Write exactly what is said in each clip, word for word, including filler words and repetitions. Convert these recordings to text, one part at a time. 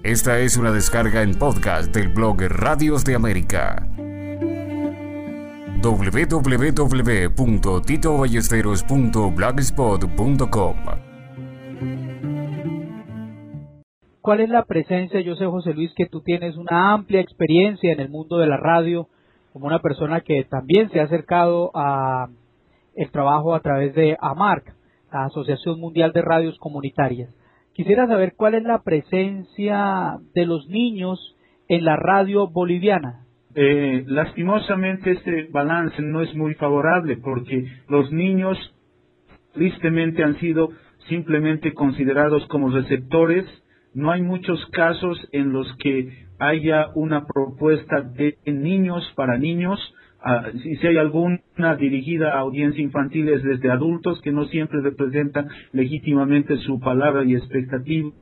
Esta es una descarga en podcast del blog Radios de América. doble u doble u doble u punto tito ballesteros punto blogspot punto com. ¿Cuál es la presencia? Yo sé, José Luis, que tú tienes una amplia experiencia en el mundo de la radio, como una persona que también se ha acercado a el trabajo a través de AMARC, la Asociación Mundial de Radios Comunitarias. Quisiera saber cuál es la presencia de los niños en la radio boliviana. Eh, lastimosamente este balance no es muy favorable porque los niños tristemente han sido simplemente considerados como receptores. No hay muchos casos en los que haya una propuesta de niños para niños. Uh, si, si hay alguna dirigida a audiencia infantil es desde adultos que no siempre representan legítimamente su palabra y expectativas,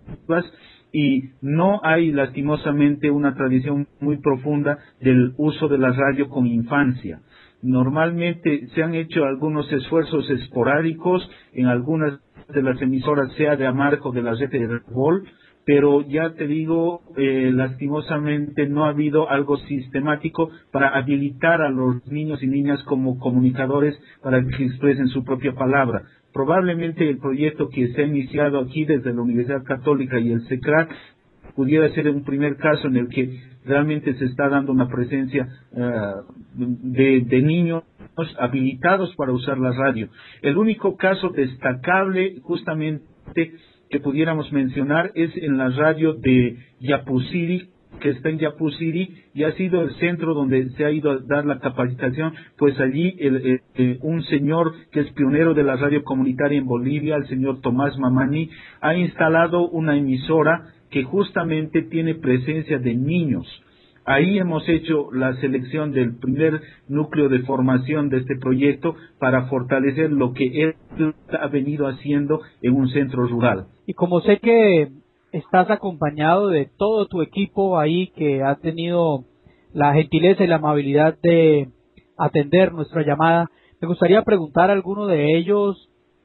y no hay lastimosamente una tradición muy profunda del uso de la radio con infancia. Normalmente se han hecho algunos esfuerzos esporádicos en algunas de las emisoras, sea de AMARC o de la red de Revol, pero ya te digo, eh, lastimosamente no ha habido algo sistemático para habilitar a los niños y niñas como comunicadores para que expresen su propia palabra. Probablemente el proyecto que se ha iniciado aquí desde la Universidad Católica y el SECRAC pudiera ser un primer caso en el que realmente se está dando una presencia uh, de, de niños habilitados para usar la radio. El único caso destacable justamente que pudiéramos mencionar es en la radio de Yapusiri, que está en Yapusiri, y ha sido el centro donde se ha ido a dar la capacitación, pues allí el, el, el, un señor que es pionero de la radio comunitaria en Bolivia, el señor Tomás Mamani, ha instalado una emisora que justamente tiene presencia de niños. Ahí hemos hecho la selección del primer núcleo de formación de este proyecto para fortalecer lo que él ha venido haciendo en un centro rural. Y como sé que estás acompañado de todo tu equipo ahí que ha tenido la gentileza y la amabilidad de atender nuestra llamada, me gustaría preguntar a alguno de ellos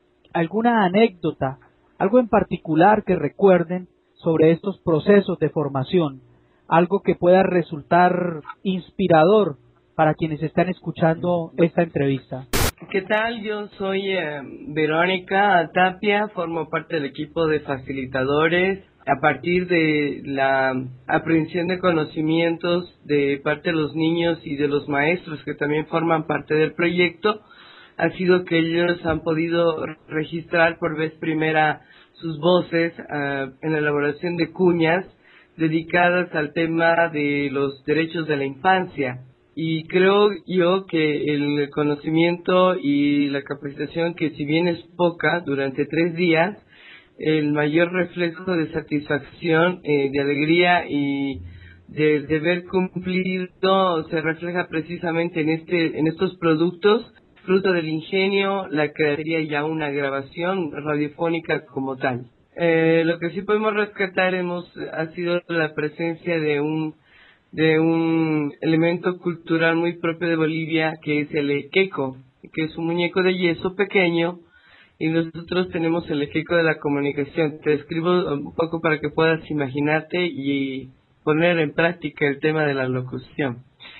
alguna anécdota, algo en particular que recuerden sobre estos procesos de formación. Algo que pueda resultar inspirador para quienes están escuchando esta entrevista. ¿Qué tal? Yo soy eh, Verónica Tapia, formo parte del equipo de facilitadores. A partir de la aprehensión de conocimientos de parte de los niños y de los maestros que también forman parte del proyecto, ha sido que ellos han podido registrar por vez primera sus voces uh, en la elaboración de cuñas dedicadas al tema de los derechos de la infancia. Y creo yo que el conocimiento y la capacitación, que si bien es poca, durante tres días, el mayor reflejo de satisfacción, eh, de alegría y de deber cumplido se refleja precisamente en este, en estos productos, fruto del ingenio, la crearía ya una grabación radiofónica como tal. Eh, lo que sí podemos rescatar hemos ha sido la presencia de un de un elemento cultural muy propio de Bolivia, que es el equeco, que es un muñeco de yeso pequeño, y nosotros tenemos el equeco de la comunicación. Te escribo un poco para que puedas imaginarte y poner en práctica el tema de la locución.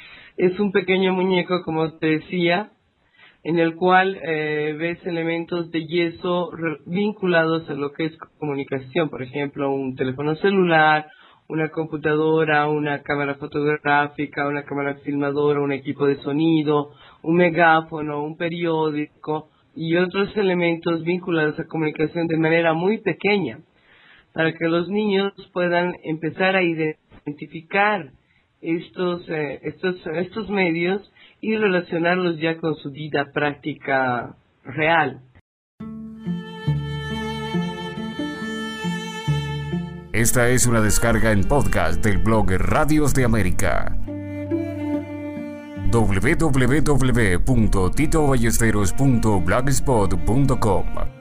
Es un pequeño muñeco, como te decía, en el cual eh, ves elementos de yeso vinculados a lo que es comunicación, por ejemplo, un teléfono celular, una computadora, una cámara fotográfica, una cámara filmadora, un equipo de sonido, un megáfono, un periódico y otros elementos vinculados a comunicación de manera muy pequeña, para que los niños puedan empezar a identificar estos, eh, estos, estos medios y relacionarlos ya con su vida práctica real. Esta es una descarga en podcast del blog Radios de América. doble u doble u doble u punto tito ballesteros punto blogspot punto com